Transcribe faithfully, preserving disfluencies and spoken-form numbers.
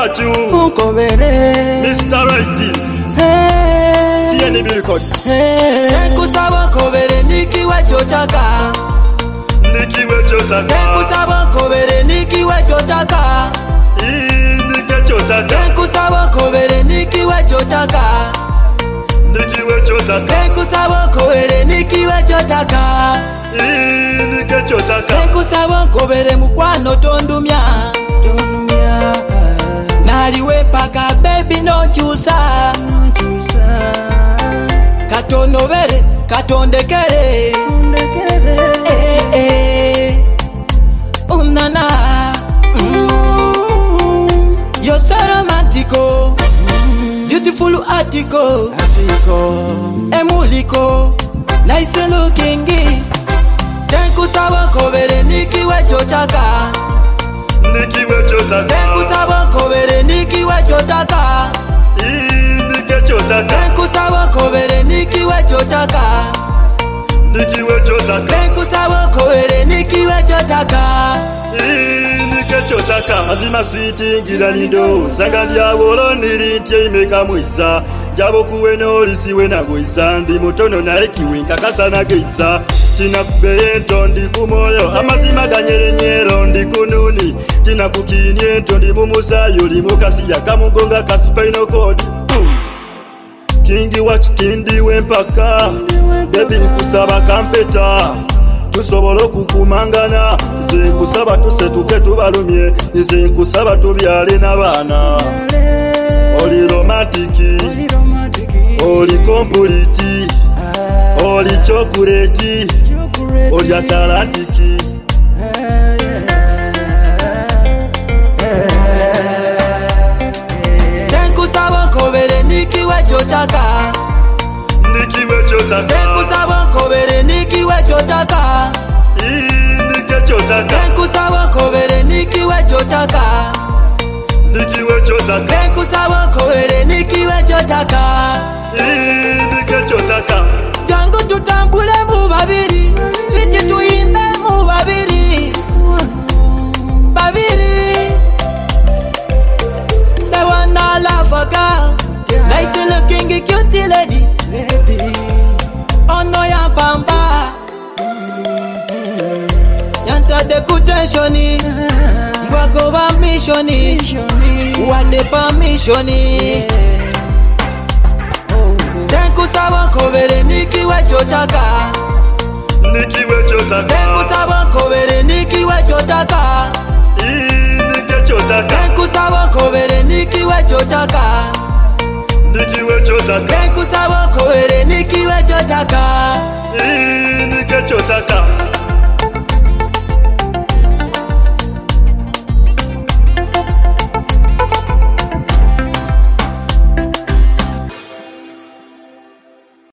wachu Nkobere Mister Righty Hey C N B Records Hey Nkusaba nkobere nikiwe chotaka Nikiwe chotaka Nkusaba nkobere nikiwe chotaka Nikiwe chotaka Nkusaba nkobere nikiwe chotaka Nikiwe chotaka Nkusaba nkobere nikiwe chotaka Nikiwe chotaka Nkusaba nkobere mukwano tondumya Tondumya Naliwe paka baby no chusa No chusa Katonobere katondekere Ondekere Eh eh Unana mm. You're so romantico mm. Beautiful article Article Emuliko Nice looking Nkusaba nkobere nikiwe chotaka Nikiwe chotaka Nkusaba nkobere nikiwe chotaka Nikiwe chotaka Nkusaba nkobere nikiwe chotaka Nikiwe chotaka Nkusaba nkobere nikiwe chotaka Nikiwe chotaka Azima switi ngira nido Zanga diabolo nirintye imeka mwiza Jabo kuwe no lisiwe na goiza Ndi mutono na ekiwe nkakasa na geisa Tina kubeyento ndi kumoyo Amazima ganyere nyero ndi kununi Tina kukinyento ndi mumusayo Limukasi ya kamugonga kasipaino kodi Kingi wa kitindi wempaka Baby nkusaba kampeta Tusobolo kukumangana Nze nkusaba tusetuke tubalumye Nze nkusaba tubyale n'abaana Oli romantiki Oli kompuliti Oli chokureti Oli atalantiki Nkusaba nkobere nikiwe chotaka Nikiwe chotaka Nkusaba nkobere nikiwe chotaka Nikiwe chotaka Nkusaba nkobere nikiwe chotaka Nikiwe chotaka Nkusaba nkobere nikiwe chotaka Nikiwe chotaka Jangu tutambule mu babiri Fiti tuimbe mu babiri Babiri The one I love a girl Nice looking cute lady Ono ya bamba Yanta de kutentioni Mwako ba missioni Wade pa missioni Nkusaba nkobere nikiwe chotaka Nikiwe chotaka Nkusaba nkobere nikiwe chotaka Nikiwe chotaka Nkusaba nkobere nikiwe chotaka Nikiwe chotaka Nkusaba nkobere nikiwe chotaka Nikiwe chotaka